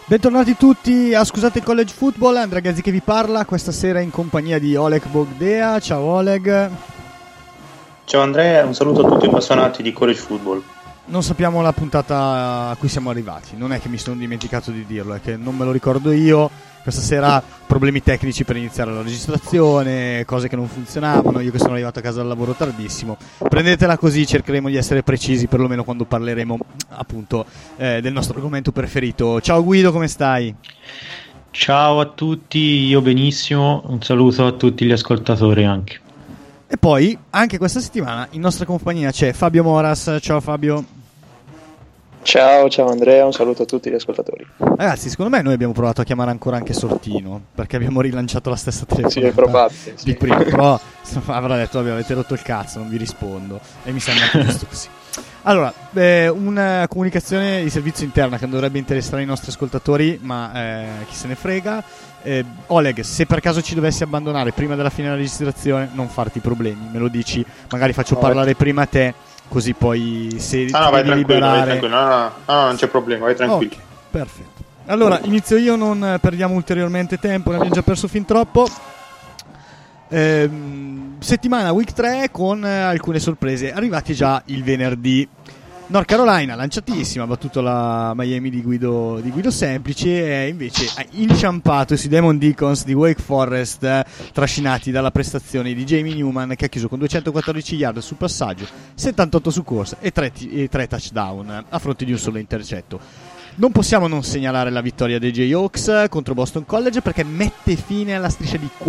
Bentornati tutti a Scusate College Football, Andrea Gazzi che vi parla questa sera in compagnia di Oleg Bogdea. Ciao Oleg. Ciao Andrea, un saluto a tutti i appassionati di college football. Non sappiamo la puntata a cui siamo arrivati, non è che mi sono dimenticato di dirlo, è che non me lo ricordo io. Questa sera problemi tecnici per iniziare la registrazione, cose che non funzionavano, io che sono arrivato a casa dal lavoro tardissimo. Prendetela così, cercheremo di essere precisi perlomeno quando parleremo appunto del nostro argomento preferito. Ciao Guido, come stai? Ciao a tutti, io benissimo, un saluto a tutti gli ascoltatori anche. E poi anche questa settimana in nostra compagnia c'è Fabio Moras. Ciao Fabio. Ciao Andrea, un saluto a tutti gli ascoltatori. Ragazzi, secondo me noi abbiamo provato a chiamare ancora anche Sortino, perché abbiamo rilanciato la stessa telefonata. Sì, è probabile. Di prima, però avrà detto, vabbè, avete rotto il cazzo, non vi rispondo. E mi sembra anche giusto così. Allora, una comunicazione di servizio interna che non dovrebbe interessare i nostri ascoltatori, ma chi se ne frega. Oleg, se per caso ci dovessi abbandonare prima della fine della registrazione, non farti problemi, me lo dici, magari faccio parlare prima a te, così poi se ti vai devi liberare... no, non c'è problema, vai tranquillo. Okay, perfetto. Allora, inizio io, non perdiamo ulteriormente tempo, ne abbiamo già perso fin troppo. Settimana week 3 con alcune sorprese arrivati già il venerdì. North Carolina lanciatissima, ha battuto la Miami di Guido Semplice, e invece ha inciampato sui Demon Deacons di Wake Forest, trascinati dalla prestazione di Jamie Newman, che ha chiuso con 214 yard sul passaggio, 78 su corsa e 3 touchdown a fronte di un solo intercetto. Non possiamo non segnalare la vittoria dei Jayhawks contro Boston College, perché mette fine alla striscia di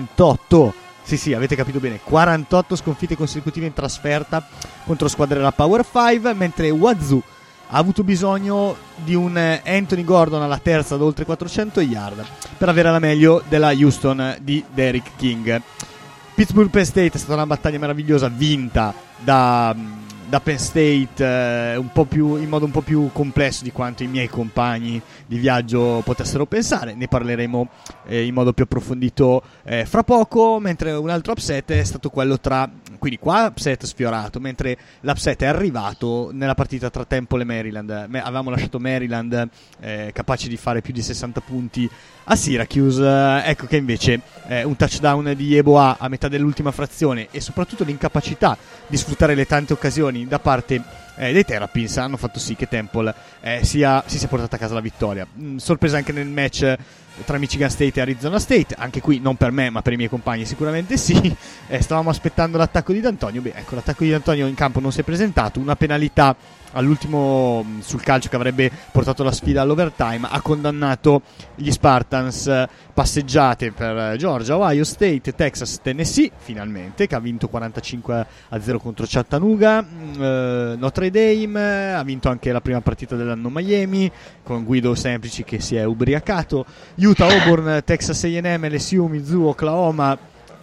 48. Sì, avete capito bene, 48 sconfitte consecutive in trasferta contro squadre della Power 5, mentre Wazoo ha avuto bisogno di un Anthony Gordon alla terza da oltre 400 yard per avere la meglio della Houston di Derrick King. Pittsburgh Penn State è stata una battaglia meravigliosa, vinta da Penn State in modo un po' più complesso di quanto i miei compagni di viaggio potessero pensare. Ne parleremo in modo più approfondito fra poco, mentre un altro upset è stato quello quindi qua upset sfiorato, mentre l'upset è arrivato nella partita tra Temple e Maryland. Avevamo lasciato Maryland capace di fare più di 60 punti a Syracuse, ecco che invece un touchdown di Yeboah a metà dell'ultima frazione e soprattutto l'incapacità di sfruttare le tante occasioni da parte dei Terrapins hanno fatto sì che Temple si sia portata a casa la vittoria. Sorpresa anche nel match tra Michigan State e Arizona State, anche qui non per me ma per i miei compagni sicuramente sì. Stavamo aspettando l'attacco di D'Antonio, l'attacco di D'Antonio in campo non si è presentato, una penalità all'ultimo sul calcio che avrebbe portato la sfida all'overtime ha condannato gli Spartans. Passeggiate per Georgia, Ohio State, Texas, Tennessee finalmente, che ha vinto 45-0 contro Chattanooga. Notre Dame ha vinto anche la prima partita dell'anno Miami con Guido Semplici che si è ubriacato. Utah, Auburn, Texas A&M, LSU, Mizzou, Oklahoma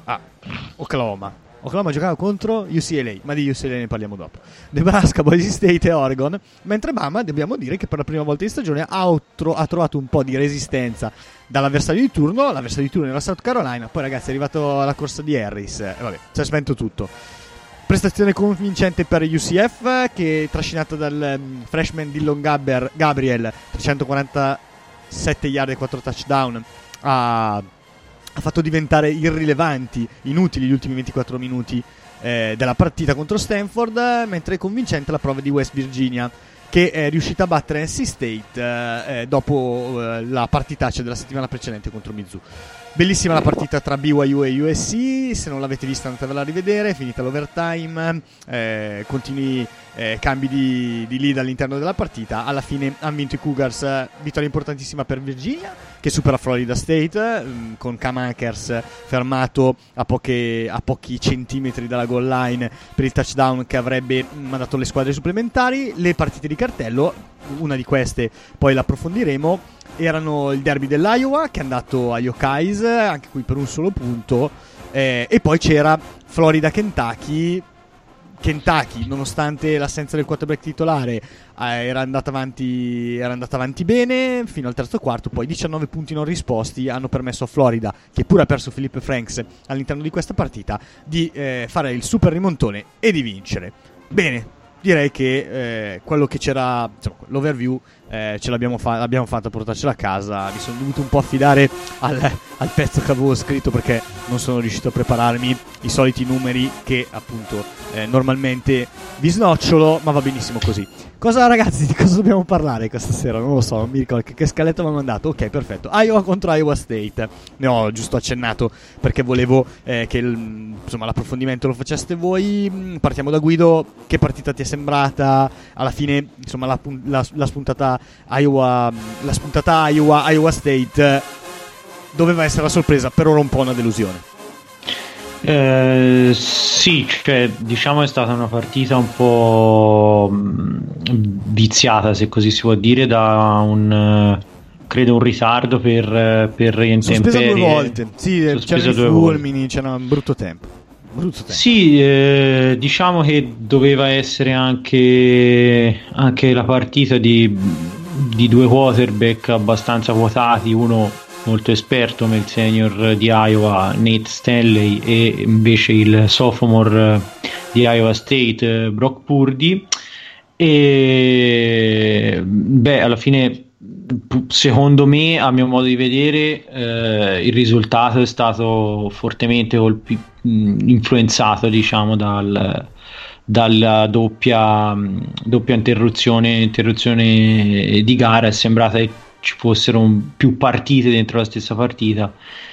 giocava contro UCLA, ma di UCLA ne parliamo dopo. Nebraska, Boise State e Oregon, mentre Bama, dobbiamo dire che per la prima volta in stagione ha trovato un po' di resistenza dall'avversario di turno. L'avversario di turno era South Carolina, poi ragazzi è arrivato alla corsa di Harris, si è spento tutto. Prestazione convincente per UCF, che trascinata dal freshman Dillon Gabriel, 347 yard e 4 touchdown, ha fatto diventare irrilevanti, inutili gli ultimi 24 minuti della partita contro Stanford, mentre è convincente la prova di West Virginia, che è riuscita a battere NC State dopo la partitaccia della settimana precedente contro Mizzou. Bellissima la partita tra BYU e USC, se non l'avete vista andatevela a rivedere, è finita l'overtime, continui cambi di lead all'interno della partita. Alla fine hanno vinto i Cougars, vittoria importantissima per Virginia che supera Florida State con Cam Akers fermato a pochi centimetri dalla goal line per il touchdown che avrebbe mandato le squadre supplementari. Le partite di cartello, una di queste poi l'approfondiremo, erano il derby dell'Iowa che è andato agli Hawkeyes, anche qui per un solo punto, e poi c'era Florida-Kentucky, nonostante l'assenza del quarterback titolare, era andata avanti bene fino al terzo quarto. Poi 19 punti non risposti hanno permesso a Florida, che pure ha perso Philip Franks all'interno di questa partita, di fare il super rimontone e di vincere. Bene, direi che quello che c'era, insomma, l'overview ce l'abbiamo fatta a portarcela a casa. Mi sono dovuto un po' affidare al pezzo che avevo scritto, perché non sono riuscito a prepararmi i soliti numeri che appunto normalmente vi snocciolo, ma va benissimo così. Ragazzi, di cosa dobbiamo parlare questa sera? Non lo so, non mi ricordo che scaletta mi ha mandato. Ok, perfetto. Iowa contro Iowa State. Ne ho giusto accennato perché volevo che l'approfondimento lo faceste voi. Partiamo da Guido. Che partita ti è sembrata? Alla fine, insomma, la spuntata Iowa State doveva essere la sorpresa, per ora un po' una delusione. Sì, cioè, diciamo è stata una partita un po' viziata, se così si può dire, da credo un ritardo per intemperie. Sospesa 2 volte, sì, c'erano i fulmini, c'era un brutto tempo. Sì, diciamo che doveva essere anche la partita di 2 quarterback abbastanza quotati, uno molto esperto, il senior di Iowa Nate Stanley, e invece il sophomore di Iowa State Brock Purdy. E alla fine, secondo me, a mio modo di vedere, il risultato è stato fortemente influenzato, diciamo, dalla doppia interruzione di gara. È sembrata che ci fossero più partite dentro la stessa partita.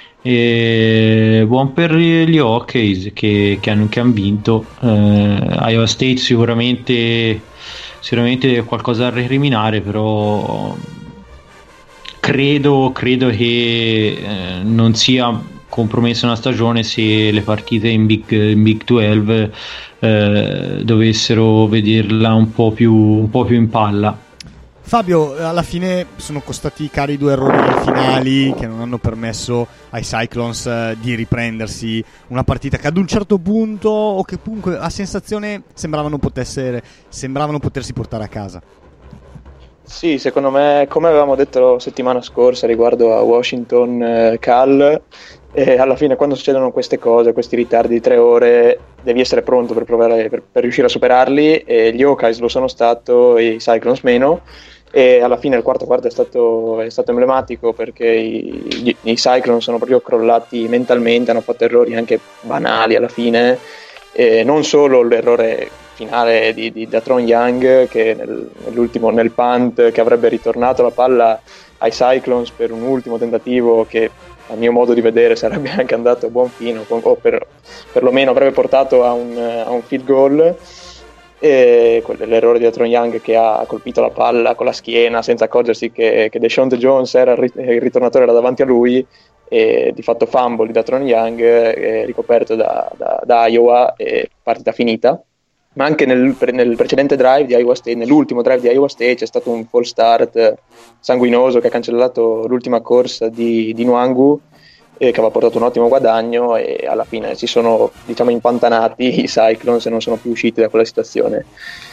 Buon per gli Hawkeyes che hanno vinto. Iowa State sicuramente qualcosa da recriminare, però credo che non sia compromessa una stagione se le partite in Big 12 dovessero vederla un po' più in palla. Fabio, alla fine sono costati cari 2 errori finali che non hanno permesso ai Cyclones di riprendersi una partita che ad un certo punto, o che comunque a sensazione, sembravano potersi portare a casa. Sì, secondo me, come avevamo detto settimana scorsa riguardo a Washington Cal, alla fine quando succedono queste cose, questi ritardi di 3 ore, devi essere pronto per provare per riuscire a superarli, e gli Hawkeyes lo sono stato, i Cyclones meno. E alla fine il quarto quarto è stato emblematico, perché i Cyclones sono proprio crollati mentalmente, hanno fatto errori anche banali alla fine, e non solo l'errore finale di Datron Young, che nel punt, che avrebbe ritornato la palla ai Cyclones per un ultimo tentativo che a mio modo di vedere sarebbe anche andato a buon fine, o perlomeno avrebbe portato a un field goal. E l'errore di Datron Young, che ha colpito la palla con la schiena senza accorgersi che Deshaun Jones era il ritornatore, era davanti a lui, e di fatto fumble di Datron Young, ricoperto da Iowa, e partita finita. Ma anche nel precedente drive di Iowa State, nell'ultimo drive di Iowa State, c'è stato un false start sanguinoso che ha cancellato l'ultima corsa di Nwangu, che aveva portato un ottimo guadagno, e alla fine si sono, diciamo, impantanati i Cyclones e non sono più usciti da quella situazione.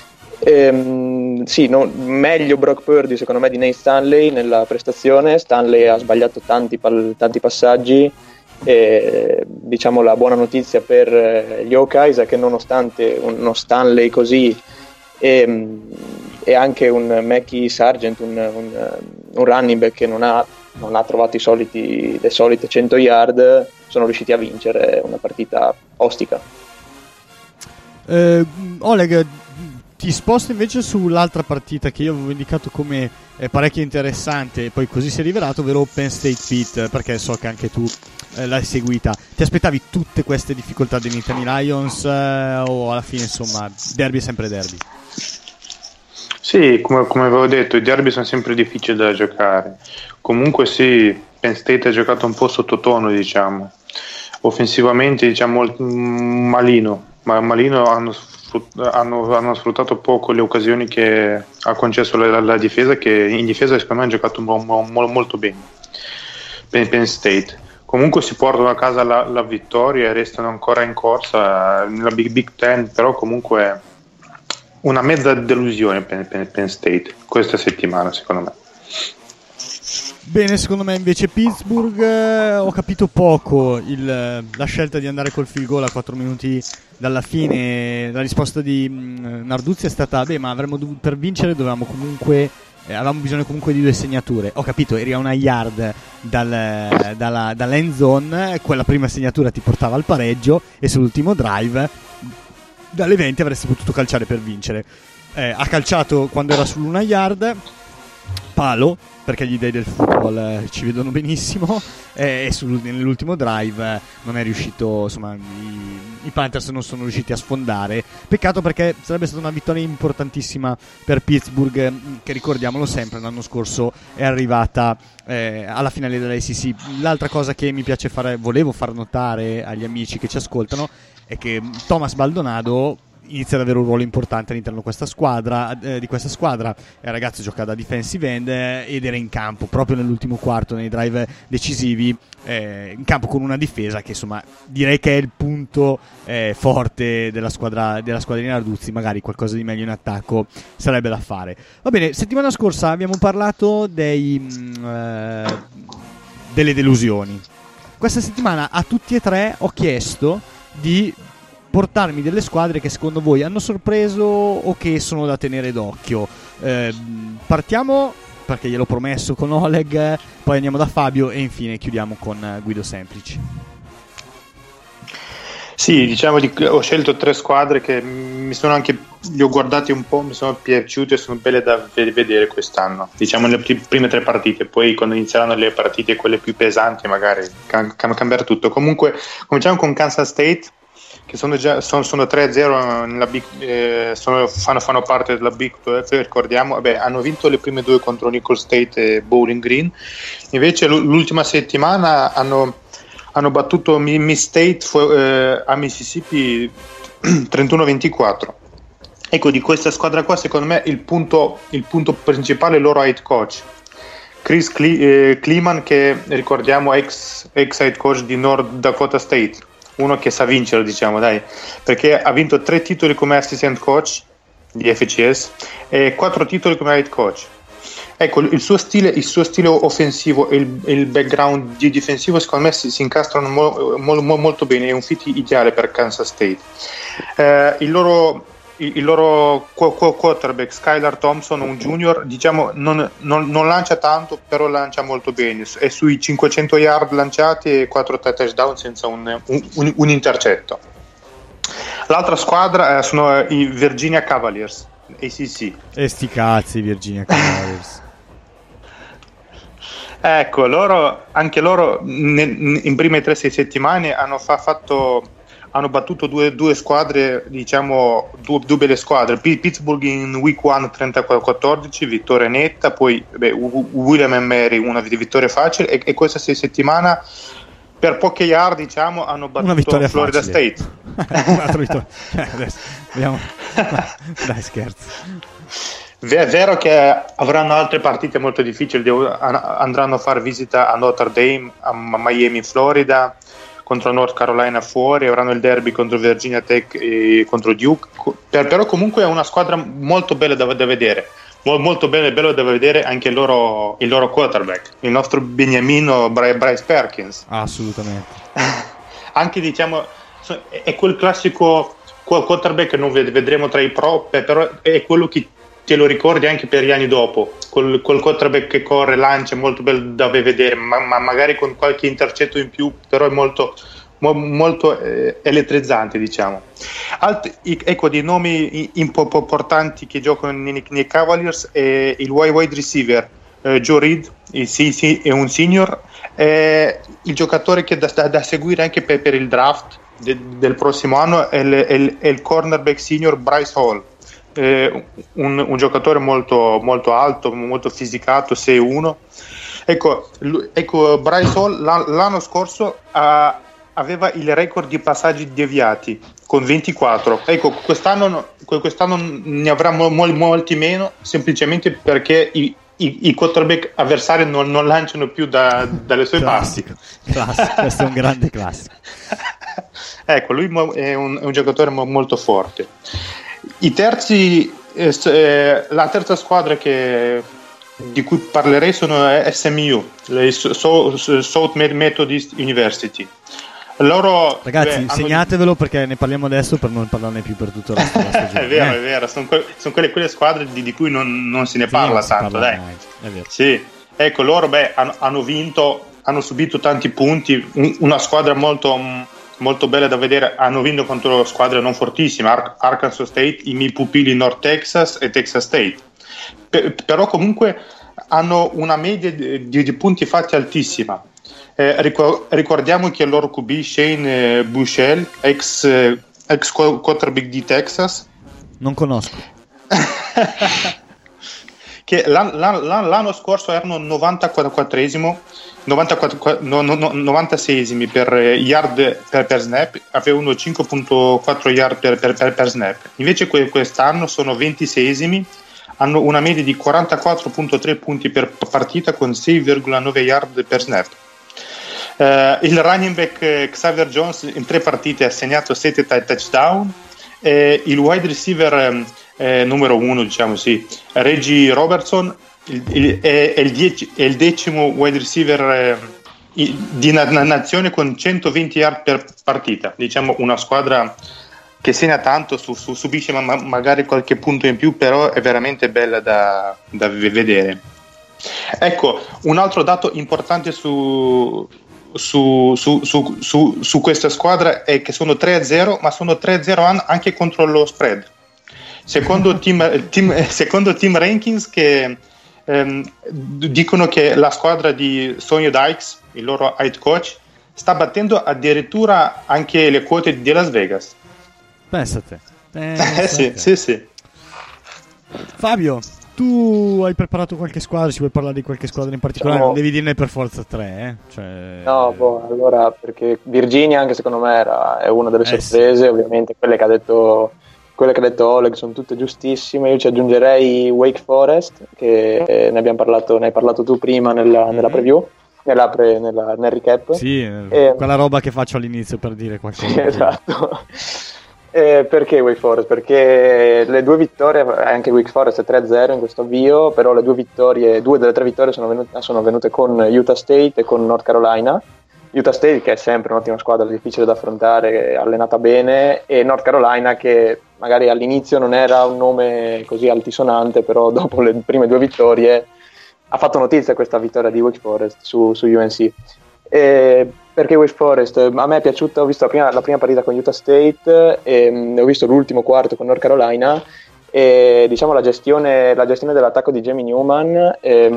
Meglio Brock Purdy secondo me di Nate Stanley nella prestazione. Stanley ha sbagliato tanti passaggi, e diciamo la buona notizia per gli Hawkeyes è che nonostante uno Stanley così e anche un Mackie Sargent, un running back che non ha trovato le solite 100 yard, sono riusciti a vincere una partita ostica. Oleg, ti sposto invece sull'altra partita che io avevo indicato come parecchio interessante, e poi così si è rivelato, ovvero Penn State Pitt, perché so che anche tu l'hai seguita. Ti aspettavi tutte queste difficoltà dei Nittany Lions, o alla fine, insomma, derby è sempre derby? Sì, come avevo detto, i derby sono sempre difficili da giocare. Comunque sì, Penn State ha giocato un po' sottotono, diciamo. Offensivamente, diciamo, malino hanno sfruttato poco le occasioni che ha concesso la difesa, che in difesa secondo me ha giocato molto bene Penn State. Comunque si portano a casa la vittoria e restano ancora in corsa nella Big Ten, però comunque una mezza delusione Penn State questa settimana, secondo me. Bene, secondo me invece Pittsburgh, ho capito poco la scelta di andare col field goal a 4 minuti dalla fine. La risposta di Narduzzi è stata: ma avremmo per vincere dovevamo comunque avevamo bisogno comunque di 2 segnature. Ho capito, eri a 1 yard dall'end zone, quella prima segnatura ti portava al pareggio e sull'ultimo drive dalle 20 avresti potuto calciare per vincere. Ha calciato quando era sull'1 yard, palo, perché gli dei del football ci vedono benissimo, e nell'ultimo drive non è riuscito, insomma i Panthers non sono riusciti a sfondare. Peccato, perché sarebbe stata una vittoria importantissima per Pittsburgh, che ricordiamolo sempre l'anno scorso è arrivata alla finale dell'ACC. L'altra cosa che mi piace volevo far notare agli amici che ci ascoltano è che Thomas Baldonado inizia ad avere un ruolo importante all'interno di questa squadra. Il ragazzo gioca da defensive end ed era in campo proprio nell'ultimo quarto, nei drive decisivi, in campo con una difesa che insomma direi che è il punto forte della squadra di Narduzzi. Magari qualcosa di meglio in attacco sarebbe da fare. Va bene, settimana scorsa abbiamo parlato delle delusioni. Questa settimana a tutti e 3 ho chiesto di portarmi delle squadre che secondo voi hanno sorpreso o che sono da tenere d'occhio. Partiamo, perché gliel'ho promesso, con Oleg, poi andiamo da Fabio e infine chiudiamo con Guido Semplici. Sì, diciamo ho scelto 3 squadre che li ho guardati un po', mi sono piaciute e sono belle da vedere quest'anno. Diciamo nelle prime 3 partite, poi quando inizieranno le partite quelle più pesanti magari cambiare tutto. Comunque cominciamo con Kansas State, che sono 3-0 nella fanno parte della Big 12, ricordiamo. Hanno vinto le prime 2 contro Nicholls State e Bowling Green. Invece l'ultima settimana hanno battuto Miss State a Mississippi 31-24. Ecco, di questa squadra qua secondo me il punto principale è il loro head coach Chris Kleeman, che ricordiamo ex head coach di North Dakota State, uno che sa vincere, diciamo, dai, perché ha vinto 3 titoli come assistant coach di FCS e 4 titoli come head coach. Ecco, il suo stile offensivo e il background difensivo secondo me si incastrano molto bene, è un fit ideale per Kansas State. Il loro quarterback Skylar Thompson, un junior, diciamo non lancia tanto, però lancia molto bene, è sui 500 yard lanciati e 4 touchdown senza un intercetto. L'altra squadra sono i Virginia Cavaliers, ACC. E sti cazzi Virginia Cavaliers. Ecco, anche loro in prime 3-6 settimane hanno battuto due squadre, diciamo due belle squadre. Pittsburgh in week 1 34-14, vittoria netta, poi William & Mary una vittoria facile, e questa settimana per poche yard, diciamo, hanno battuto Florida facile. State. Un'altra vittoria. Adesso vediamo. Dai, scherzo. È vero che avranno altre partite molto difficili, andranno a fare visita a Notre Dame, a Miami in Florida, contro North Carolina fuori, avranno il derby contro Virginia Tech e contro Duke, però comunque è una squadra molto bella da vedere, molto bello da vedere anche il loro quarterback, il nostro beniamino Bryce Perkins. Assolutamente. Anche, diciamo, è quel classico quarterback che non vedremo tra i pro, però è quello che te lo ricordi anche per gli anni dopo, col quarterback che corre, lancia, molto bello da vedere, ma magari con qualche intercetto in più, però è molto elettrizzante, diciamo. Ecco, dei nomi importanti che giocano nei Cavaliers è il wide receiver Joe Reed, è un senior, è il giocatore che da seguire anche per il draft del prossimo anno è il cornerback senior Bryce Hall, un giocatore molto alto, molto fisicato, 6'1". Ecco, Bryce Hall l'anno scorso aveva il record di passaggi deviati con 24. Ecco, quest'anno ne avrà molti meno, semplicemente perché i quarterback avversari non lanciano più dalle sue parti. Classico, questo è un grande classico. Ecco, lui è un giocatore molto forte. La terza squadra di cui parlerei sono SMU, South Methodist University. Loro, ragazzi, segnatevelo perché ne parliamo adesso per non parlarne più per tutto il resto della stagione. È vero, sono quelle squadre di cui non se ne parla tanto, dai. È vero. Sì, ecco, loro hanno vinto, hanno subito tanti punti, una squadra molto, molto bella da vedere, hanno vinto contro squadre non fortissime, Arkansas State, i miei pupilli North Texas e Texas State, però comunque hanno una media di punti fatti altissima. Ricordiamo che il loro QB Shane Buechele, ex quarterback di Texas, non conosco, che l'anno scorso erano 96esimi per yard per snap, avevano 5.4 yard per snap, invece quest'anno sono 26esimi, hanno una media di 44.3 punti per partita con 6,9 yard per snap. Il running back Xavier Jones in 3 partite ha segnato 7 touchdown, il wide receiver numero 1, diciamo sì, Reggie Robertson è il 10° wide receiver di nazione con 120 yard per partita, diciamo una squadra che segna tanto, subisce magari qualche punto in più, però è veramente bella da vedere. Ecco, un altro dato importante su questa squadra è che sono 3-0, ma sono 3-0 anche contro lo spread. Secondo team rankings che dicono che la squadra di Sonny Dykes, il loro head coach, sta battendo addirittura anche le quote di Las Vegas. Pensate. Sì. Fabio, tu hai preparato qualche squadra? Ci vuoi parlare di qualche squadra in particolare? Non devi dirne per forza 3, Cioè... No, allora, perché Virginia anche secondo me è una delle sorprese, ovviamente quelle che ha detto Oleg sono tutte giustissime. Io ci aggiungerei Wake Forest, che ne hai parlato tu prima nella preview, nel recap. Sì, quella roba che faccio all'inizio per dire qualcosa. Sì, esatto. Perché Wake Forest? Perché le 2 vittorie, anche Wake Forest è 3-0 in questo avvio, però le 2 delle 3 vittorie sono venute con Utah State e con North Carolina. Utah State, che è sempre un'ottima squadra, difficile da affrontare, allenata bene, e North Carolina, che magari all'inizio non era un nome così altisonante, però dopo le prime 2 vittorie ha fatto notizia questa vittoria di Wake Forest su UNC. Perché Wake Forest? A me è piaciuta, ho visto la prima partita con Utah State e ho visto l'ultimo quarto con North Carolina, e diciamo la gestione dell'attacco di Jamie Newman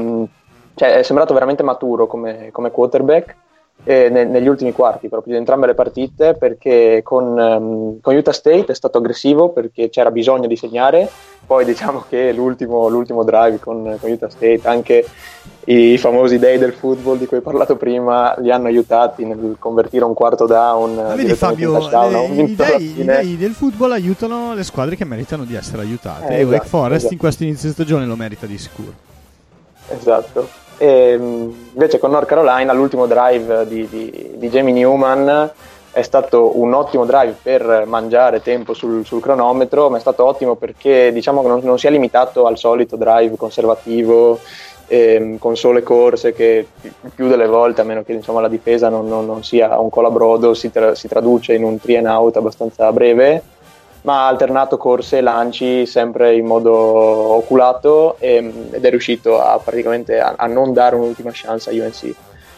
è sembrato veramente maturo come quarterback negli ultimi quarti proprio di entrambe le partite, perché con Utah State è stato aggressivo perché c'era bisogno di segnare. Poi diciamo che l'ultimo drive con Utah State, anche i famosi dei del football di cui hai parlato prima, li hanno aiutati nel convertire un quarto down. Vedi Fabio, i dei del football aiutano le squadre che meritano di essere aiutate, e Wake Forest in questo inizio di stagione lo merita di sicuro. Esatto. E invece con North Carolina l'ultimo drive di Jamie Newman è stato un ottimo drive per mangiare tempo sul cronometro, ma è stato ottimo perché diciamo che non si è limitato al solito drive conservativo con sole corse, che più delle volte, a meno che diciamo la difesa non sia un colabrodo, si traduce in un 3 and out abbastanza breve, ma ha alternato corse e lanci sempre in modo oculato ed è riuscito praticamente a non dare un'ultima chance a UNC.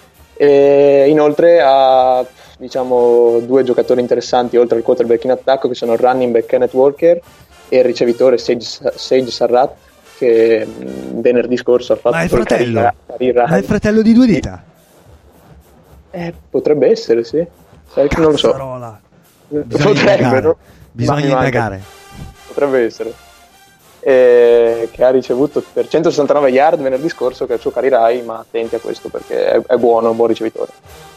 E inoltre ha diciamo 2 giocatori interessanti oltre al quarterback in attacco, che sono il running back Kenneth Walker e il ricevitore Sage Sarrat, che venerdì scorso ha fatto il fratello di 2 dita. Potrebbe essere, sì. Sai che non lo so. Bisogna indagare. Potrebbe essere. Che ha ricevuto per 169 yard venerdì scorso, che è il suo career high, ma attenti a questo perché è buono, un buon ricevitore.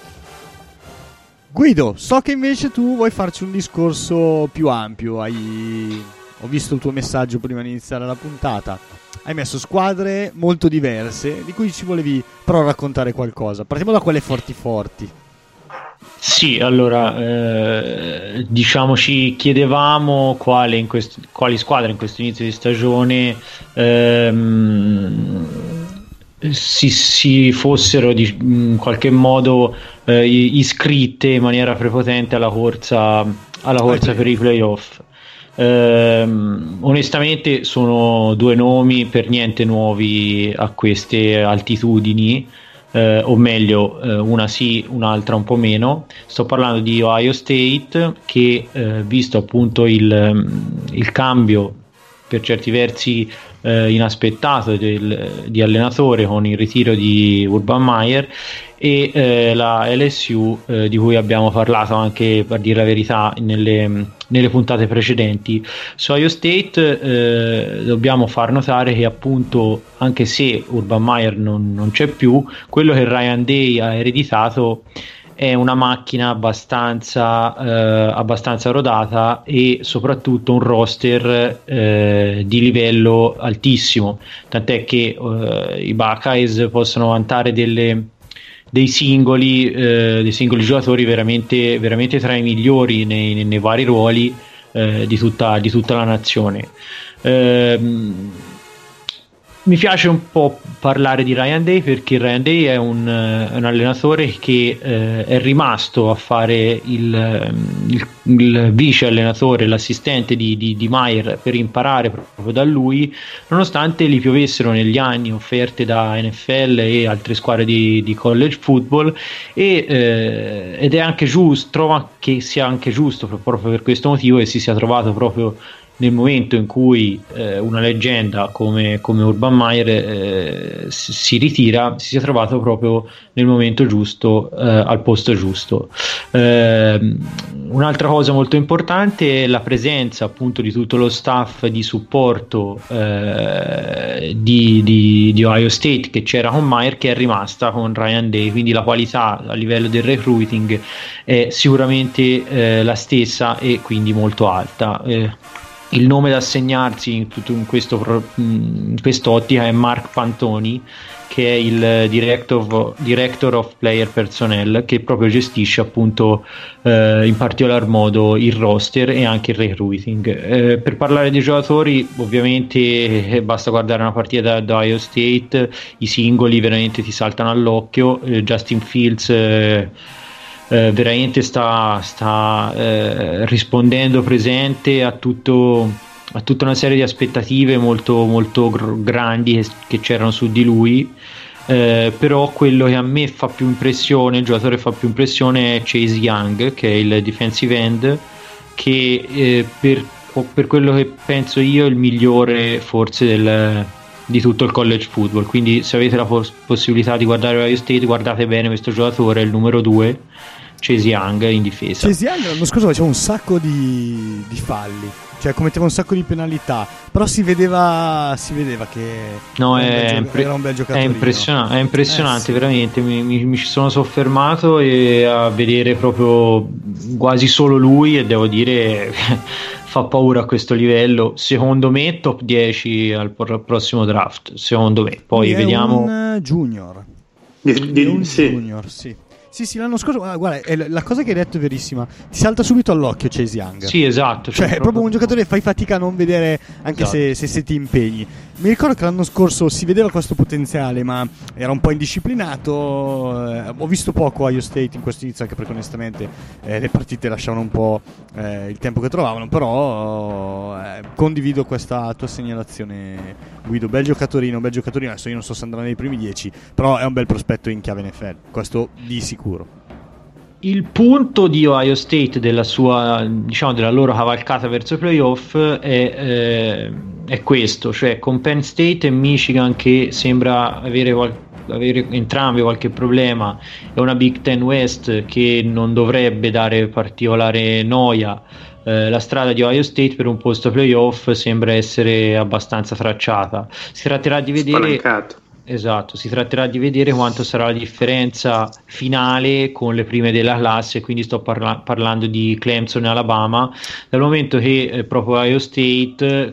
Guido, so che invece tu vuoi farci un discorso più ampio. Ho visto il tuo messaggio prima di iniziare la puntata. Hai messo squadre molto diverse di cui ci volevi però raccontare qualcosa. Partiamo da quelle forti. Sì, allora diciamo ci chiedevamo quali squadre in questo inizio di stagione si fossero in qualche modo iscritte in maniera prepotente alla corsa per i playoff. Onestamente sono due nomi per niente nuovi a queste altitudini, o meglio, una sì, un'altra un po' meno. Sto parlando di Ohio State che, visto appunto il cambio per certi versi inaspettato di allenatore con il ritiro di Urban Meyer, e la LSU di cui abbiamo parlato anche, per dire la verità, nelle puntate precedenti. Su Ohio State dobbiamo far notare che appunto, anche se Urban Meyer non c'è più, quello che Ryan Day ha ereditato è una macchina abbastanza rodata, e soprattutto un roster di livello altissimo, tant'è che i Buckeyes possono vantare dei singoli giocatori veramente, veramente tra i migliori nei vari ruoli di tutta la nazione. Mi piace un po' parlare di Ryan Day, perché Ryan Day è un allenatore che è rimasto a fare il vice allenatore, l'assistente di Meyer, per imparare proprio da lui, nonostante gli piovessero negli anni offerte da NFL e altre squadre di college football, ed è anche giusto, trova che sia anche giusto proprio per questo motivo che si sia trovato proprio nel momento in cui una leggenda come Urban Meyer si ritira, si sia trovato proprio nel momento giusto, al posto giusto. Un'altra cosa molto importante è la presenza appunto di tutto lo staff di supporto di Ohio State, che c'era con Meyer, che è rimasta con Ryan Day, quindi la qualità a livello del recruiting è sicuramente la stessa, e quindi molto alta. Il nome da segnarsi in quest'ottica è Mark Pantoni, che è il Director of Player Personnel, che proprio gestisce appunto in particolar modo il roster e anche il recruiting. Per parlare dei giocatori, ovviamente basta guardare una partita da Ohio State, i singoli veramente ti saltano all'occhio. Justin Fields veramente sta rispondendo presente a tutta una serie di aspettative molto, molto grandi che c'erano su di lui. Però quello che a me fa più impressione, il giocatore fa più impressione, è Chase Young, che è il defensive end, che per quello che penso io è il migliore forse di tutto il college football. Quindi se avete la possibilità di guardare Ohio State, guardate bene questo giocatore, il numero 2, Chase Young, in difesa. Chase Young l'anno scorso faceva un sacco di falli, cioè commetteva un sacco di penalità, però si vedeva che era un bel giocatore. È impressionante, sì. Veramente mi ci sono soffermato a vedere proprio quasi solo lui, e devo dire fa paura a questo livello. Secondo me top 10 al prossimo draft, secondo me. Poi vediamo. Un junior. Junior, sì. Sì, l'anno scorso, guarda, la cosa che hai detto è verissima. Ti salta subito all'occhio Chase Young. Sì, esatto. Cioè, è proprio un giocatore che fai fatica a non vedere, anche esatto. se ti impegni. Mi ricordo che l'anno scorso si vedeva questo potenziale, ma era un po' indisciplinato. Ho visto poco Ohio State in questo inizio, anche perché onestamente le partite lasciavano un po' il tempo che trovavano. Però condivido questa tua segnalazione, Guido. Bel giocatorino. Adesso io non so se andrà nei primi 10, però è un bel prospetto in chiave NFL, questo di sicuro. Il punto di Ohio State della loro cavalcata verso i playoff è questo, cioè con Penn State e Michigan che sembra avere entrambi qualche problema, è una Big Ten West che non dovrebbe dare particolare noia. La strada di Ohio State per un posto playoff sembra essere abbastanza tracciata. Si tratterà di vedere. Spalancato. Esatto, si tratterà di vedere quanto sarà la differenza finale con le prime della classe, quindi sto parlando di Clemson e Alabama, dal momento che proprio Ohio State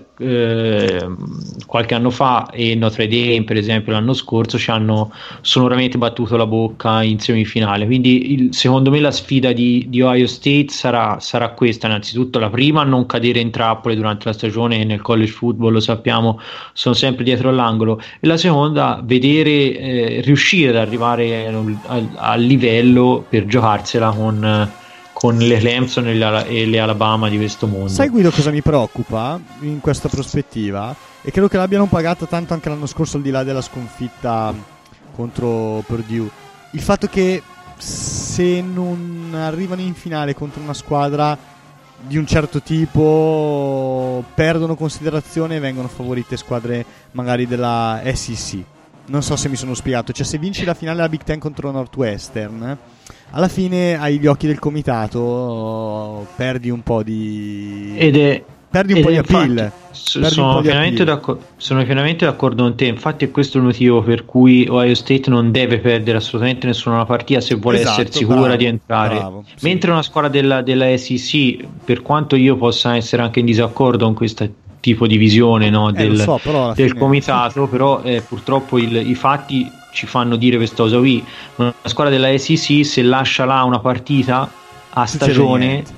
qualche anno fa e Notre Dame per esempio l'anno scorso ci hanno sonoramente battuto la bocca in semifinale. Quindi secondo me la sfida di Ohio State sarà questa: innanzitutto la prima, non cadere in trappole durante la stagione, che nel college football lo sappiamo sono sempre dietro l'angolo, e la seconda vedere riuscire ad arrivare al livello per giocarsela con le Clemson e le Alabama di questo mondo. Sai Guido cosa mi preoccupa in questa prospettiva? E credo che l'abbiano pagata tanto anche l'anno scorso, al di là della sconfitta contro Purdue, il fatto che se non arrivano in finale contro una squadra di un certo tipo perdono considerazione e vengono favorite squadre magari della SEC. Non so se mi sono spiegato. Cioè, se vinci la finale della Big Ten contro Northwestern, alla fine agli occhi del comitato perdi un po' di appeal. Sono pienamente d'accordo con te. Infatti è questo il motivo per cui Ohio State non deve perdere assolutamente nessuna partita se vuole essere sicura di entrare. Sì. Mentre una squadra della SEC, per quanto io possa essere anche in disaccordo con questo tipo di visione, no, del comitato, però purtroppo i fatti ci fanno dire questa cosa qui. Una squadra della SEC, se lascia là una partita a stagione,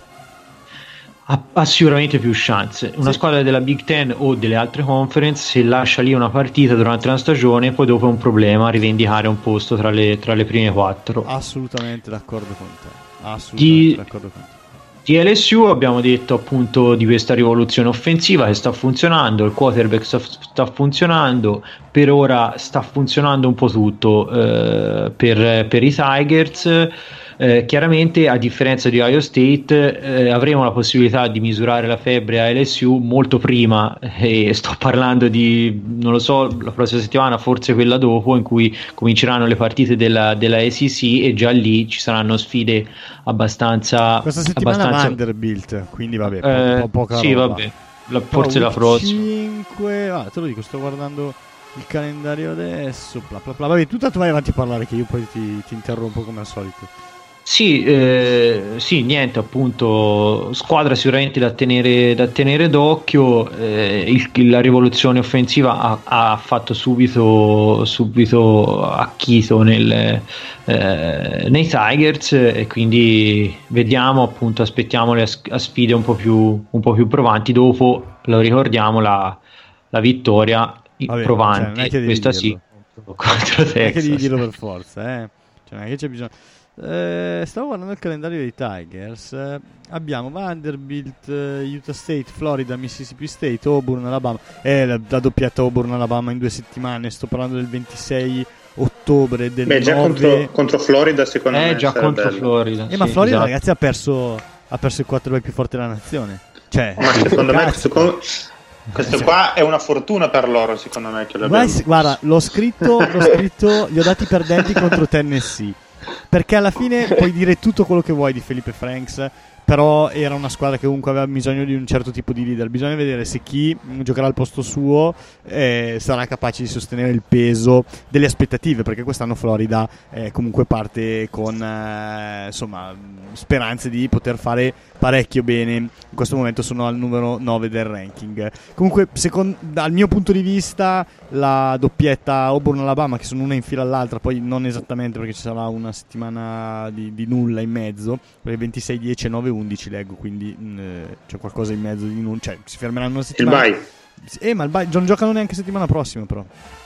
ha sicuramente più chance. Una squadra della Big Ten o delle altre conference, se lascia lì una partita durante una stagione, poi dopo è un problema rivendicare un posto tra le prime 4. Assolutamente d'accordo con te. Di LSU abbiamo detto appunto di questa rivoluzione offensiva che sta funzionando, il quarterback sta funzionando, per ora sta funzionando un po' tutto per i Tigers. Chiaramente, a differenza di Ohio State, avremo la possibilità di misurare la febbre a LSU molto prima, e sto parlando di, non lo so, la prossima settimana, forse quella dopo, in cui cominceranno le partite della SEC, e già lì ci saranno sfide abbastanza. Questa settimana Vanderbilt, quindi vabbè, poca sì, roba. vabbè, forse la prossima. 5, te lo dico, sto guardando il calendario adesso. Vabbè, tu tanto vai avanti a parlare, che io poi ti interrompo come al solito. Sì, niente, appunto, squadra sicuramente da tenere d'occhio. La rivoluzione offensiva ha fatto subito acchito nei Tigers, e quindi vediamo, appunto, aspettiamole a sfide un po' più provanti. Dopo, lo ricordiamo, la vittoria provante, cioè, questa sì, contro Texas. Non è che devi dirlo per forza, Cioè, non è che c'è bisogno. Stavo guardando il calendario dei Tigers. Abbiamo Vanderbilt, Utah State, Florida, Mississippi State, Auburn, Alabama. La doppietta Auburn-Alabama in 2 settimane. Sto parlando del 26 ottobre del 9. Già contro Florida, secondo me già contro bello. Florida, ma sì, Florida, esatto. Ragazzi, ha perso il quarterback più forte della nazione. Cioè, ma secondo me questo qua è una fortuna per loro, secondo me, che guarda, l'ho scritto, gli ho dati perdenti contro Tennessee, perché alla fine puoi dire tutto quello che vuoi di Felipe Franks, però era una squadra che comunque aveva bisogno di un certo tipo di leader. Bisogna vedere se chi giocherà al posto suo sarà capace di sostenere il peso delle aspettative, perché quest'anno Florida comunque parte con insomma, speranze di poter fare parecchio bene. In questo momento sono al numero 9 del ranking. Comunque, dal mio punto di vista, la doppietta Auburn-Alabama, che sono una in fila all'altra, poi non esattamente perché ci sarà una settimana di nulla in mezzo, perché 26-10 e 9-11 leggo, quindi c'è qualcosa in mezzo di nulla, cioè si fermeranno una settimana. Il bye. Ma il bye non giocano neanche settimana prossima, però.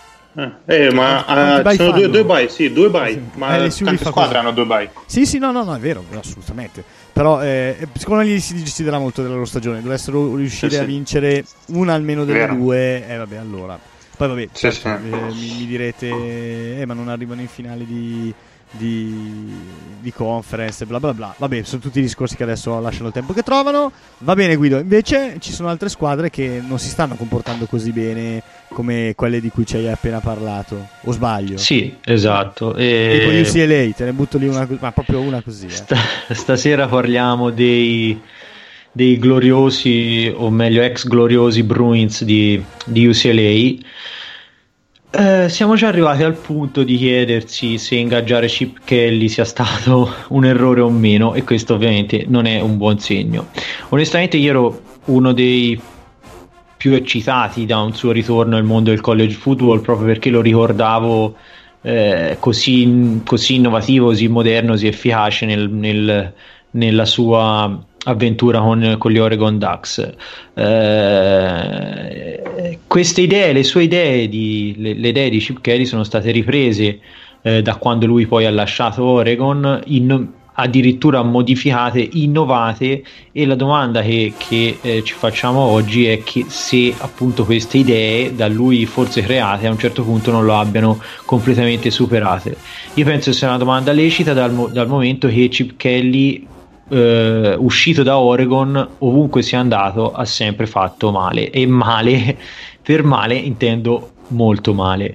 Ma sono due bye, sì, 2 bye. Sì. Ma tante squadre hanno 2 bye. Sì, no, è vero, assolutamente. Però secondo me gli si deciderà molto della loro stagione. Dovessero riuscire a vincere una almeno delle due, vabbè, allora. Poi vabbè, mi direte, ma non arrivano in finale di conference, bla bla bla. Vabbè, sono tutti discorsi che adesso lasciano il tempo che trovano. Va bene, Guido. Invece ci sono altre squadre che non si stanno comportando così bene come quelle di cui ci hai appena parlato, o sbaglio? Sì, esatto. Tipo UCLA, te ne butto lì una, ma proprio una così. Stasera parliamo dei gloriosi, o meglio ex gloriosi Bruins di UCLA. Siamo già arrivati al punto di chiedersi se ingaggiare Chip Kelly sia stato un errore o meno, e questo ovviamente non è un buon segno. Onestamente io ero uno dei più eccitati da un suo ritorno al mondo del college football, proprio perché lo ricordavo così innovativo, così moderno, così efficace nella sua avventura con gli Oregon Ducks. queste idee, le sue idee, le idee di Chip Kelly sono state riprese da quando lui poi ha lasciato Oregon, addirittura modificate, innovate, e la domanda che ci facciamo oggi è che se appunto queste idee da lui forse create a un certo punto non lo abbiano completamente superate. Io penso sia una domanda lecita dal momento che Chip Kelly, uscito da Oregon, ovunque sia andato ha sempre fatto male, e male per male intendo molto male.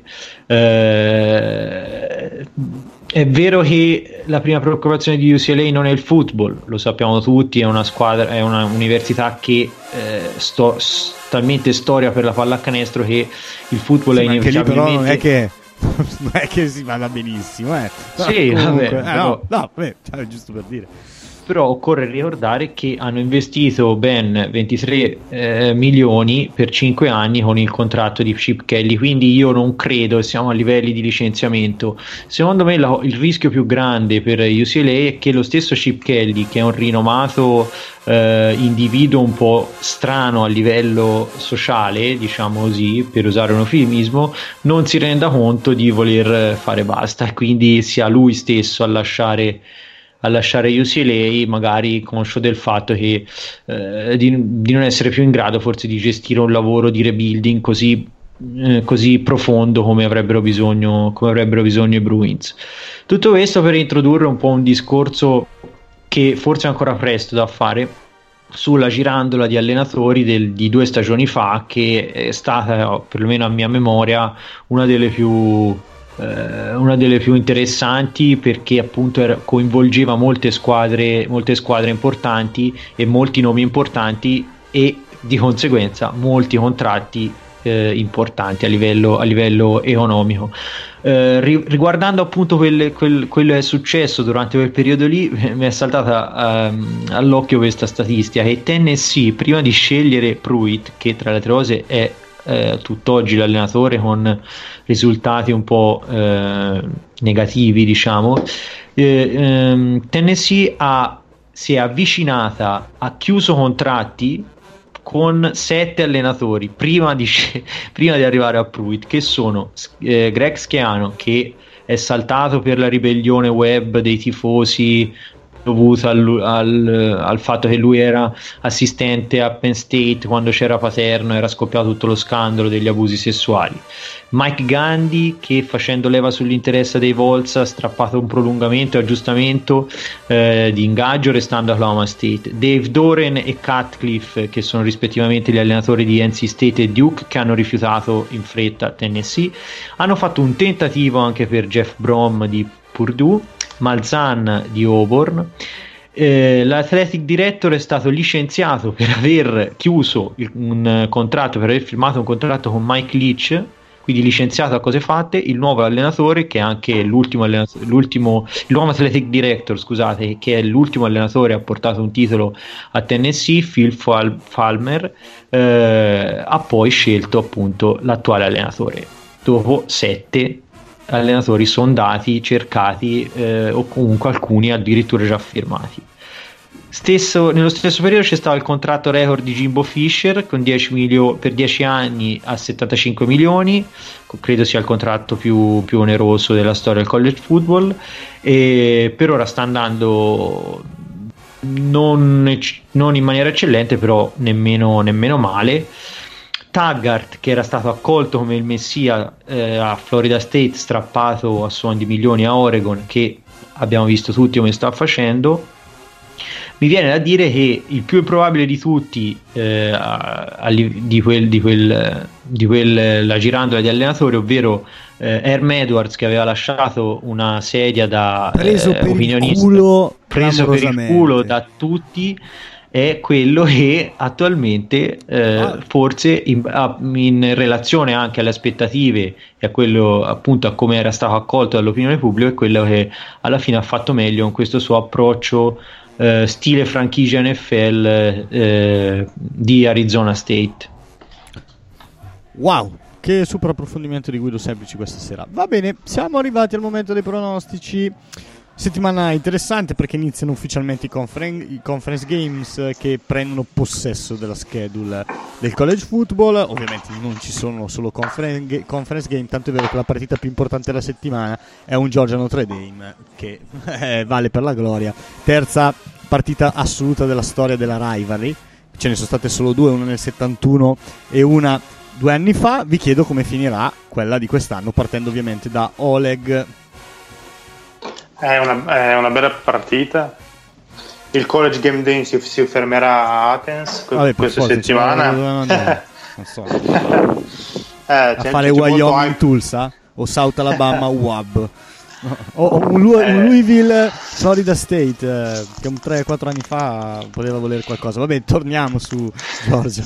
È vero che la prima preoccupazione di UCLA non è il football, lo sappiamo tutti, è una squadra, è una università che talmente storia per la pallacanestro che il football è inevitabilmente. Però non è che si vada benissimo, Però sì, comunque, vabbè, giusto per dire. Però occorre ricordare che hanno investito ben 23 milioni per 5 anni con il contratto di Chip Kelly, quindi io non credo siamo a livelli di licenziamento. Secondo me il rischio più grande per UCLA è che lo stesso Chip Kelly, che è un rinomato individuo un po' strano a livello sociale, diciamo così, per usare un eufemismo, non si renda conto di voler fare basta, e quindi sia lui stesso a lasciare UCLA, magari conscio del fatto che di non essere più in grado forse di gestire un lavoro di rebuilding così profondo come avrebbero bisogno i Bruins. Tutto questo per introdurre un po' un discorso che forse è ancora presto da fare sulla girandola di allenatori di 2 stagioni fa, che è stata, perlomeno a mia memoria, una delle più interessanti, perché appunto coinvolgeva molte squadre importanti e molti nomi importanti, e di conseguenza molti contratti importanti a livello economico. Riguardando appunto quello che è successo durante quel periodo lì, mi è saltata all'occhio questa statistica, che Tennessee, prima di scegliere Pruitt, che tra le altre cose è tutt'oggi l'allenatore con risultati un po' negativi, diciamo, Tennessee si è avvicinata, ha chiuso contratti con 7 allenatori prima di arrivare a Pruitt, che sono Greg Schiano, che è saltato per la ribellione web dei tifosi dovuta al fatto che lui era assistente a Penn State quando c'era Paterno, era scoppiato tutto lo scandalo degli abusi sessuali. Mike Gandhi, che facendo leva sull'interesse dei Vols ha strappato un prolungamento e aggiustamento di ingaggio restando a Oklahoma State. Dave Doeren e Cutcliffe, che sono rispettivamente gli allenatori di NC State e Duke, che hanno rifiutato in fretta Tennessee. Hanno fatto un tentativo anche per Jeff Brom di Purdue, Malzahn di Auburn. L'athletic director è stato licenziato per aver chiuso un contratto, per aver firmato un contratto con Mike Leach, quindi licenziato a cose fatte. Il nuovo allenatore, che è anche il nuovo athletic director, scusate, che è l'ultimo allenatore, ha portato un titolo a Tennessee, Phil Fulmer, ha poi scelto appunto l'attuale allenatore dopo 7 allenatori sondati, cercati, o comunque alcuni addirittura già firmati. Nello stesso periodo c'è stato il contratto record di Jimbo Fisher con per 10 anni a 75 milioni, credo sia il contratto più oneroso della storia del college football, e per ora sta andando non in maniera eccellente, però nemmeno male. Taggart, che era stato accolto come il messia a Florida State, strappato a suon di milioni a Oregon, che abbiamo visto tutti come sta facendo. Mi viene da dire che il più improbabile di tutti, di quella girandola di allenatori, ovvero Herm Edwards, che aveva lasciato una sedia da opinionista, preso per il culo da tutti, è quello che attualmente forse in relazione anche alle aspettative e a quello, appunto, a come era stato accolto dall'opinione pubblica, è quello che alla fine ha fatto meglio con questo suo approccio stile franchigia NFL di Arizona State. Wow, che super approfondimento di Guido Semplici questa sera. Va bene, siamo arrivati al momento dei pronostici. Settimana interessante perché iniziano ufficialmente i conference games che prendono possesso della schedule del college football. Ovviamente non ci sono solo conference game, tanto è vero che la partita più importante della settimana è un Georgia Notre Dame che vale per la gloria. Terza partita assoluta della storia della rivalry, ce ne sono state solo due, una nel 71 e una 2 anni fa. Vi chiedo come finirà quella di quest'anno, partendo ovviamente da Oleg. È una bella partita. Il College Game Day si fermerà a Athens questa settimana. Non so. A fare Wyoming Tulsa o South Alabama UAB. O un Louisville Florida State che 3-4 anni fa poteva volere qualcosa. Vabbè, torniamo su Georgia.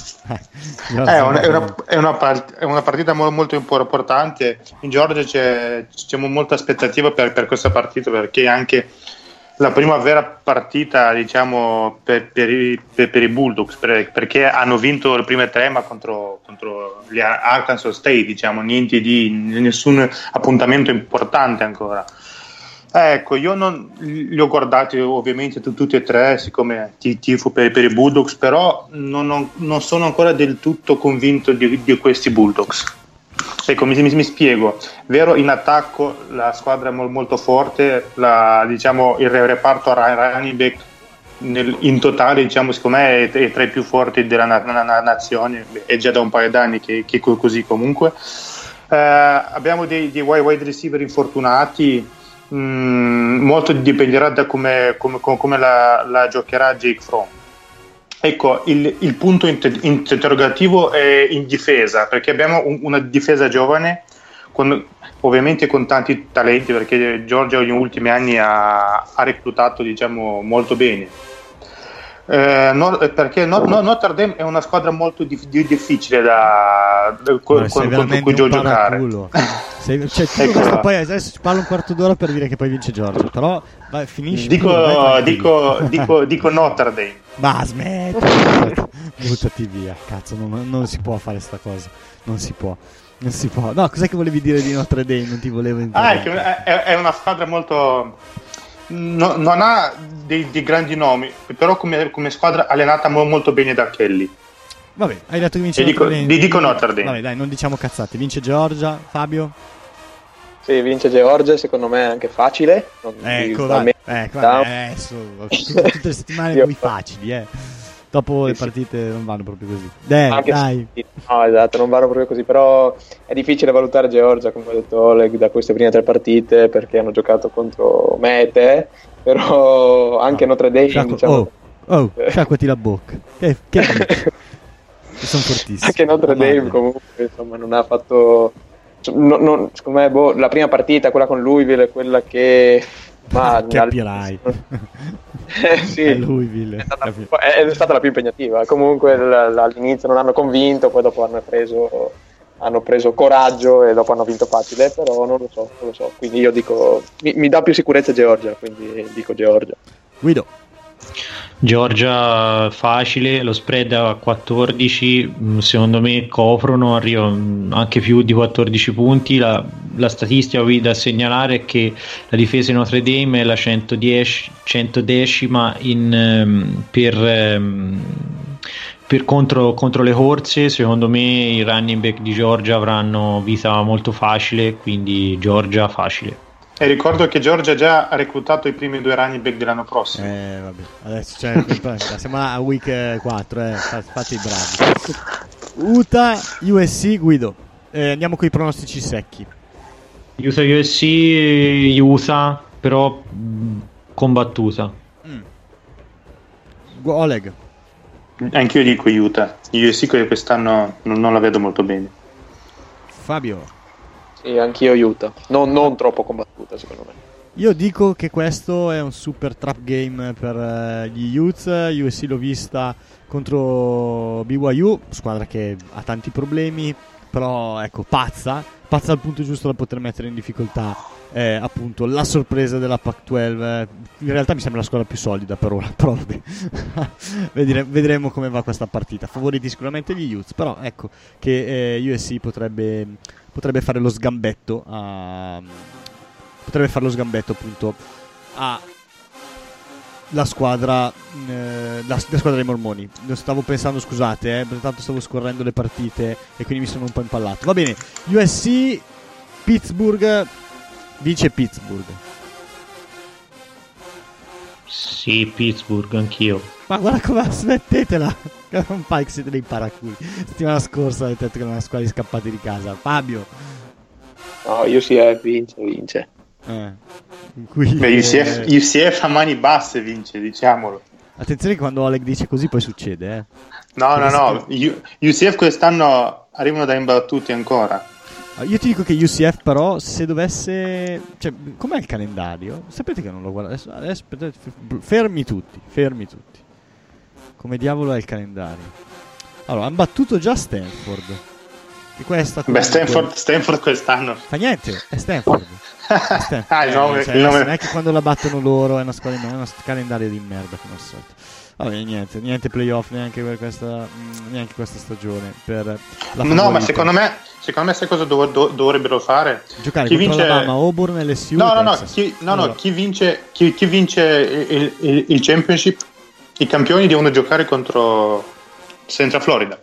È una partita molto importante. In Georgia c'è molta aspettativa per questa partita, perché è anche la prima vera partita, diciamo, per i Bulldogs, perché hanno vinto le prime 3 ma contro gli Arkansas State, diciamo, nessun appuntamento importante ancora. Ecco, io non li ho guardati ovviamente tutti e 3, siccome tifo per i Bulldogs, però non sono ancora del tutto convinto di questi Bulldogs. Ecco, mi spiego. Vero, in attacco la squadra è molto forte, diciamo, il reparto running back in totale, diciamo, secondo me è tra i più forti della nazione, è già da un paio d'anni che così comunque. Abbiamo dei wide receiver infortunati. Molto dipenderà da come la giocherà Jake Fromm. Ecco, il punto interrogativo è in difesa, perché abbiamo una difesa giovane ovviamente con tanti talenti, perché Georgia negli ultimi anni ha reclutato, diciamo, molto bene. Perché Notre Dame è una squadra molto difficile con cui giocare. Poi adesso ci parlo un quarto d'ora per dire che poi vince Georgia, però vai, finisci. Dico Notre Dame. Ma smetti, buttati via, cazzo, non si può fare sta cosa, non si può. No, cos'è che volevi dire di Notre Dame? Non ti volevo interrompere. È una squadra molto... non ha dei grandi nomi, però come squadra allenata molto bene da Kelly. Vabbè, hai detto che vince Notre Dame. Dico Notre Dame. Vabbè, dai, non diciamo cazzate. Vince Georgia, Fabio? Sì, vince Georgia, secondo me è anche facile. Adesso tutte le settimane muy facili, Dopo le partite non vanno proprio così. Dai. No, esatto, non vanno proprio così, però è difficile valutare Georgia, come ha detto Oleg, da queste prime 3 partite, perché hanno giocato contro me e te, però anche Notre Dame, diciamo... sciacquati la bocca. Che sono fortissimi. Anche Notre Dame comunque, insomma, non ha fatto... secondo me, la prima partita, quella con Louisville, è quella che... capirai. Sì, è Louisville. È stata la più impegnativa. Comunque all'inizio non hanno convinto, poi dopo hanno preso coraggio e dopo hanno vinto facile, però non lo so. Quindi io dico, mi dà più sicurezza Georgia, quindi dico Georgia. Guido. Georgia facile, lo spread a 14, secondo me coprono, arrivano anche più di 14 punti. La statistica qui da segnalare è che la difesa di Notre Dame è la 110ª contro le corse. Secondo me i running back di Georgia avranno vita molto facile, quindi Georgia facile. E ricordo che Georgia già ha reclutato i primi 2 running back dell'anno prossimo. Vabbè. Adesso siamo a week 4, fate i bravi. Utah USC, Guido. Andiamo con i pronostici secchi. Utah USC, Utah, però combattuta. Oleg. Anch'io dico Utah. USC quest'anno non la vedo molto bene. Fabio. Sì, anch'io Utah, non troppo combattuta secondo me. Io dico che questo è un super trap game per gli Utes. USC l'ho vista contro BYU, squadra che ha tanti problemi, però ecco, pazza al punto giusto da poter mettere in difficoltà appunto la sorpresa della Pac-12. In realtà mi sembra la squadra più solida per ora, però vedremo come va questa partita. Favoriti sicuramente gli Utes, però ecco che USC potrebbe fare lo sgambetto appunto ha la squadra dei Mormoni. Non stavo pensando, scusate, tanto stavo scorrendo le partite e quindi mi sono un po' impallato. Va bene, USC Pittsburgh, vince Pittsburgh. Sì, Pittsburgh, anch'io. Ma guarda come smettetela, un paio che siete dei paraculi. Settimana scorsa avete detto che non è una squadra di scappati di casa. Fabio. No, UCF vince. UCF a mani basse vince, diciamolo. Attenzione che quando Oleg dice così poi succede, No. UCF quest'anno arrivano da imbattuti ancora. Io ti dico che UCF però, se dovesse... Cioè, com'è il calendario? Sapete che non lo guardo. Adesso aspettate, fermi tutti. Come diavolo è il calendario? Allora, hanno battuto già Stanford. E questa Stanford quest'anno. Fa niente, è Stanford. Il nome. Non è che quando la battono loro è una squadra è uno calendario di merda come al solito. Vabbè, niente playoff neanche per questa stagione per la favorita. No, ma secondo me sai cosa dovrebbero fare? Giocare contro Alabama, Auburn, LSU. Chi vince il championship, i campioni devono giocare contro Central Florida.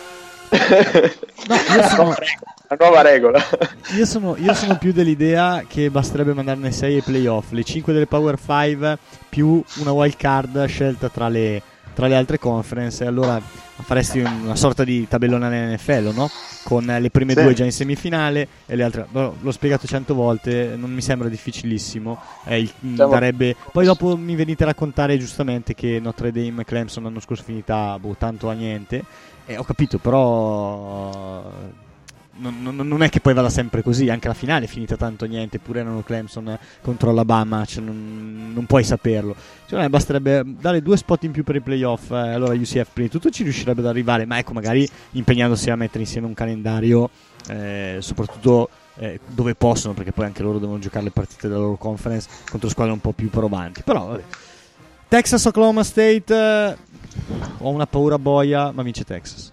La nuova regola. Io sono più dell'idea che basterebbe mandarne 6 ai playoff, le 5 delle Power 5 più una wild card scelta tra le altre conference, e allora faresti una sorta di tabellone nell'NFL, no? Con le prime due già in semifinale e le altre. L'ho spiegato 100 volte, non mi sembra difficilissimo. Darebbe. Poi dopo mi venite a raccontare giustamente che Notre Dame e Clemson l'anno scorso finita tanto a niente. Ho capito, però non è che poi vada sempre così. Anche la finale è finita tanto niente, pure erano Clemson contro Alabama, cioè non puoi saperlo. Cioè, basterebbe dare 2 spot in più per i playoff, allora UCF prima di tutto ci riuscirebbe ad arrivare, ma ecco, magari impegnandosi a mettere insieme un calendario, soprattutto dove possono, perché poi anche loro devono giocare le partite della loro conference contro squadre un po' più probanti. Però vabbè. Texas Oklahoma State, ho una paura boia, ma vince Texas.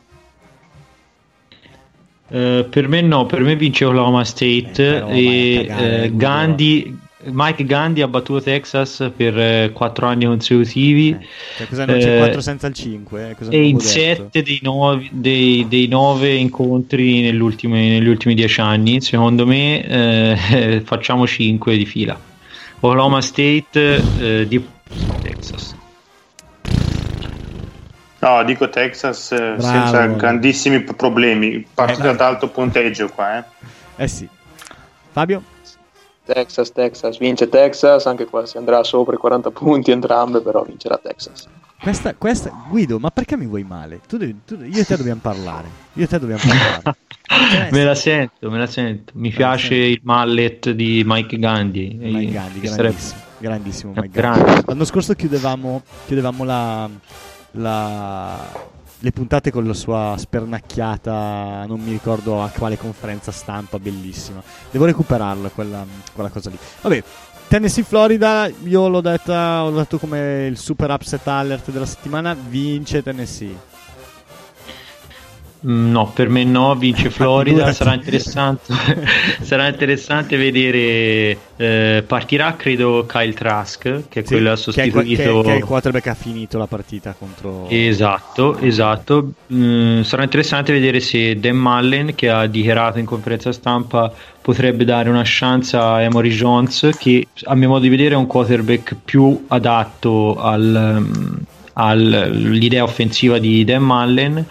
Per me vince Oklahoma State e Mike Gandhi ha battuto Texas per 4 anni consecutivi. Cos'è, non c'è 4 senza il 5? E in 7 dei 9 incontri negli ultimi 10 anni. Secondo me facciamo 5 di fila. Oklahoma State di Texas. No, dico Texas senza grandissimi problemi. Partita ad alto punteggio qua, sì. Fabio? Texas, vince Texas, anche qua si andrà sopra i 40 punti entrambe, però vincerà Texas. Questa Guido, ma perché mi vuoi male? Io e te dobbiamo parlare. Me la sento. Mi piace il mallet di Mike Gandhi. Grandissimo Mike Gandhi. L'anno scorso chiudevamo le puntate con la sua spernacchiata, non mi ricordo a quale conferenza stampa, bellissima. Devo recuperarla quella cosa lì. Vabbè, Tennessee Florida, io l'ho dato come il super upset alert della settimana. Vince Tennessee. No, per me no, vince Florida. Sarà interessante vedere. Partirà credo Kyle Trask, che è quello ha sostituito, che è il quarterback ha finito la partita contro. Esatto. Sarà interessante vedere se Dan Mullen, che ha dichiarato in conferenza stampa, potrebbe dare una chance a Emory Jones, che a mio modo di vedere è un quarterback più adatto all'idea offensiva di Dan Mullen.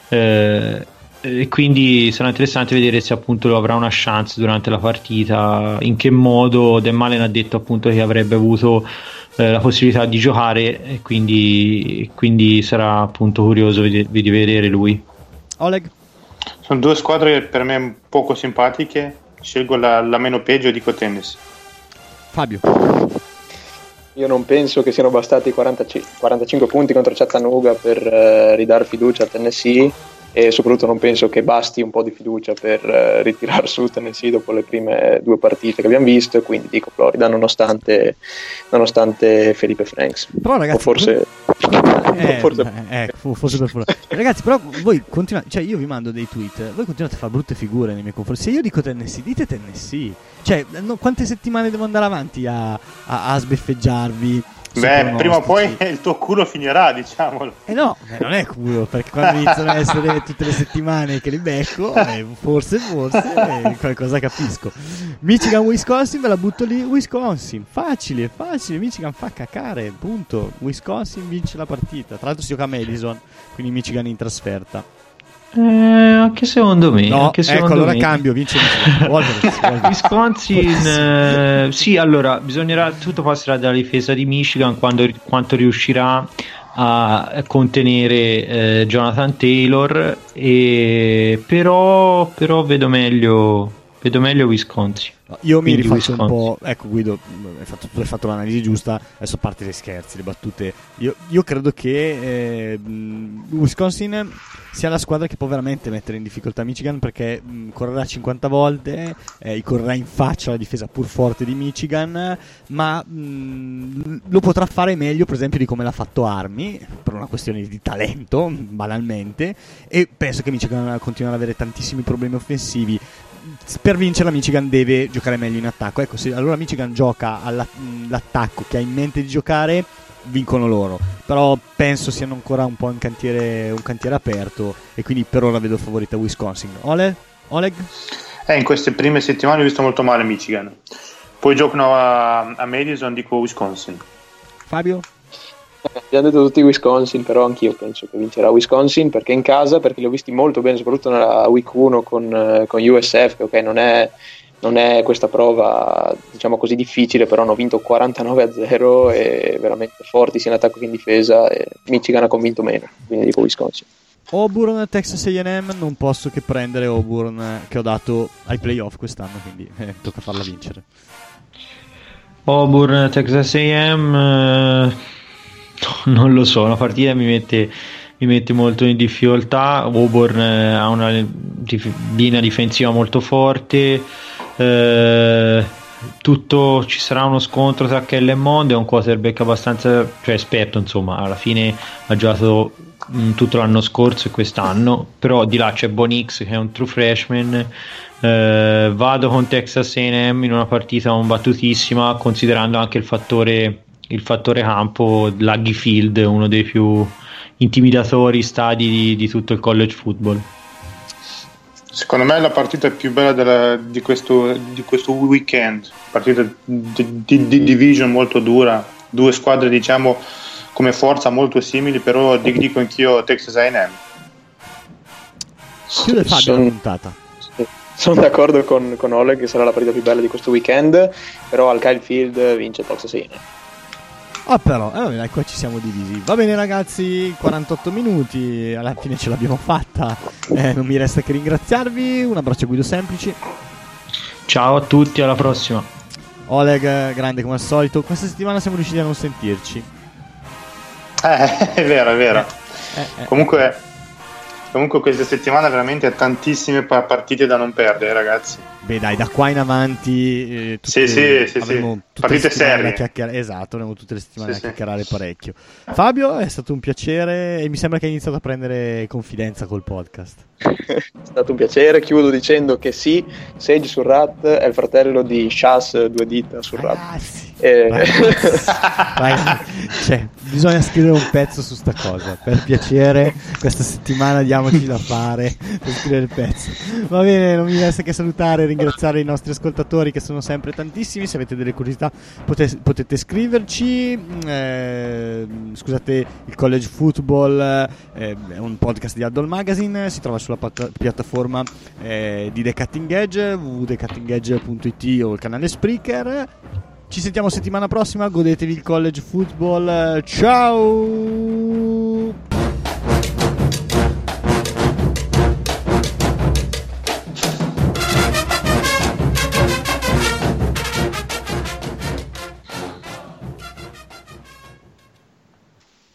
E quindi sarà interessante vedere se appunto avrà una chance durante la partita, in che modo. Dan Mullen ha detto appunto che avrebbe avuto la possibilità di giocare, e quindi sarà appunto curioso di vedere lui. Oleg? Sono 2 squadre per me poco simpatiche, scelgo la meno peggio e dico Tennessee. Fabio? Io non penso che siano bastati 45 punti contro Chattanooga per ridare fiducia a Tennessee, e soprattutto non penso che basti un po' di fiducia per ritirare su Tennessee dopo le prime 2 partite che abbiamo visto, e quindi dico Florida nonostante Felipe Franks. Però ragazzi, o forse forse per fortuna. Ragazzi, però voi continuate, cioè io vi mando dei tweet, voi continuate a fare brutte figure nei miei confronti. Se io dico Tennessee, dite Tennessee. Cioè, quante settimane devo andare avanti a sbeffeggiarvi? Beh, prima o poi il tuo culo finirà, diciamolo. No, non è culo, perché quando iniziano a essere tutte le settimane che li becco, forse qualcosa capisco. Michigan, Wisconsin, ve la butto lì. Wisconsin, facile, Michigan fa cacare, punto. Wisconsin vince la partita. Tra l'altro si gioca a Madison, quindi Michigan in trasferta. Anche secondo me. No, anche secondo allora me. cambio, vince Wolverines. Wisconsin, sì, allora bisognerà, tutto passerà dalla difesa di Michigan quanto riuscirà a contenere Jonathan Taylor, però vedo meglio Wisconsin. Io mi rifaccio un po'. Ecco, Guido, hai fatto l'analisi giusta. Adesso a parte le scherzi, le battute. Io credo che Wisconsin sia la squadra che può veramente mettere in difficoltà Michigan, perché correrà 50 volte, correrà in faccia alla difesa pur forte di Michigan, ma lo potrà fare meglio, per esempio, di come l'ha fatto Army, per una questione di talento, banalmente. E penso che Michigan continua ad avere tantissimi problemi offensivi. Per vincere la Michigan deve giocare meglio in attacco. Ecco, se allora Michigan gioca all'attacco che ha in mente di giocare, vincono loro. Però penso siano ancora un po' un cantiere aperto, e quindi per ora vedo favorita Wisconsin. Oleg? In queste prime settimane ho visto molto male Michigan. Poi giocano a Madison, dico Wisconsin. Fabio? Abbiamo detto tutti Wisconsin, però anch'io penso che vincerà Wisconsin, perché in casa, perché li ho visti molto bene, soprattutto nella week 1 con USF, che ok, non è questa prova, diciamo così, difficile, però hanno vinto 49-0 e veramente forti sia in attacco che in difesa, e Michigan ha convinto meno, quindi dico Wisconsin. Auburn, Texas A&M, non posso che prendere Auburn, che ho dato ai playoff quest'anno, quindi tocca farla vincere. Auburn, Texas A&M, non lo so, la partita mi mette molto in difficoltà. Auburn ha una linea difensiva molto forte, ci sarà uno scontro tra Kell e Mond, è un quarterback abbastanza, cioè esperto, insomma, alla fine ha giocato tutto l'anno scorso e quest'anno, però di là c'è Bo Nix che è un true freshman. Vado con Texas A&M in una partita combattutissima, considerando anche il fattore campo, Laggy Field, uno dei più intimidatori stadi di tutto il college football. Secondo me è la partita più bella di questo weekend, partita di division molto dura, due squadre diciamo come forza molto simili, però dico anch'io Texas A&M. Chiude Fabio la puntata. Sono d'accordo con Oleg che sarà la partita più bella di questo weekend, però al Kyle Field vince Texas A&M. Però, dai, qua ci siamo divisi. Va bene ragazzi, 48 minuti, alla fine ce l'abbiamo fatta. Non mi resta che ringraziarvi. Un abbraccio a Guido Semplici. Ciao a tutti, alla prossima. Oleg, grande come al solito. Questa settimana siamo riusciti a non sentirci. È vero. Comunque questa settimana veramente tantissime partite da non perdere, ragazzi. Beh dai, da qua in avanti sì. Partite serie. Esatto, avremo tutte le settimane a chiacchierare parecchio. Fabio, è stato un piacere e mi sembra che hai iniziato a prendere confidenza col podcast. È stato un piacere. Chiudo dicendo che sì, Sage Surratt è il fratello di Shas Due Dita Surratt. Ragazzi, cioè, bisogna scrivere un pezzo su sta cosa, per piacere. Questa settimana diamoci da fare per scrivere il pezzo. Va bene, non mi resta che salutare e ringraziare i nostri ascoltatori, che sono sempre tantissimi. Se avete delle curiosità potete scriverci. Scusate, il College Football è un podcast di Addle Magazine, si trova sulla piattaforma di The Cutting Edge, www.thecuttingedge.it, o il canale Spreaker. Ci sentiamo settimana prossima, godetevi il College Football, ciao!